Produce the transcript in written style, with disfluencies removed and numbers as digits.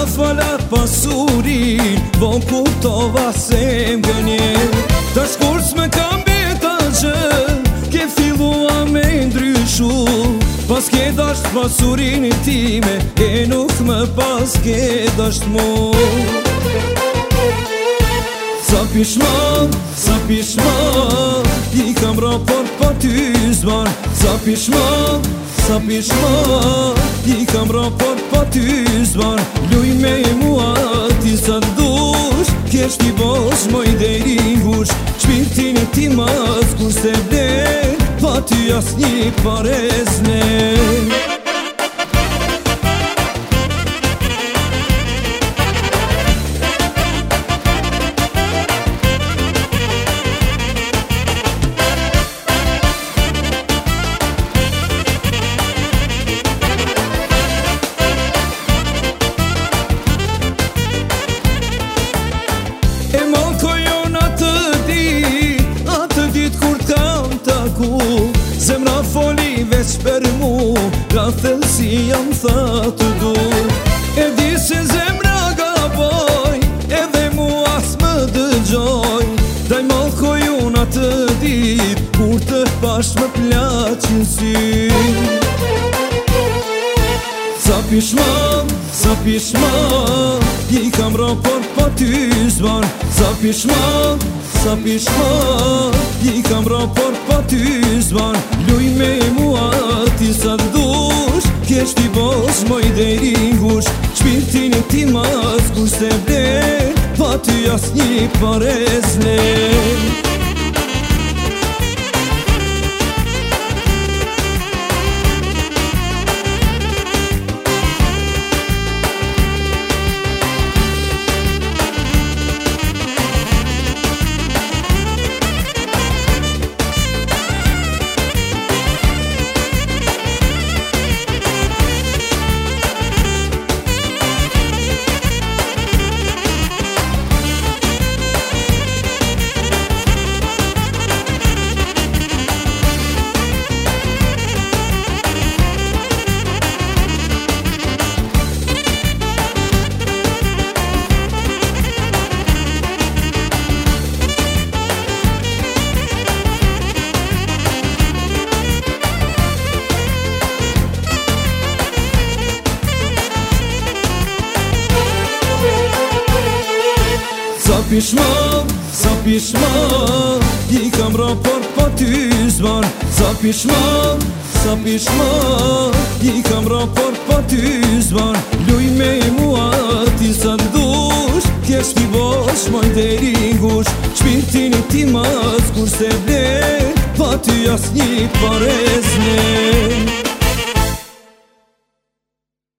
falat pasurin, vo kuptova se m'gënje. Tash kur s'me kam beta gjë, ke fillua me ndryshu. Pas ke dasht pasurin e time, e nuk më pas ke dasht mu. Sa pishman, i kam raport pa ty zban. Sa pishman, i kam raport pa ty zban. Luj me mua ti sa t'dush, kjesht i bosh moj deri ngush. Shpirtin e ti mas kur se vler, pa ty as një parezne. E malkojon atë dit kur t'kam taku, zemra foli veç për mu, la thellësi jam tha të du. E di se zemra gaboj, edhe mu as më dëgjoj. Daj malkojon atë dit kur të pash më plaqin sy. Sa pishman, i kam raport pa ty zban. Sa pishman, i kam raport pa ty zban. Luj me mua ti sa t'dush, kjesht i bosh moj deri ngush. Shpirtin e ti mas kur se vler, pa ty as një parezne. Sa pishman, i kam raport pa ty zban. Sa pishman, i kam raport pa ty zban. Luj me mua ti sa t'dush, kjesht i bosh moj deri ngush. Shpirtin e ti mas kur se vler, pa ty as një parezne.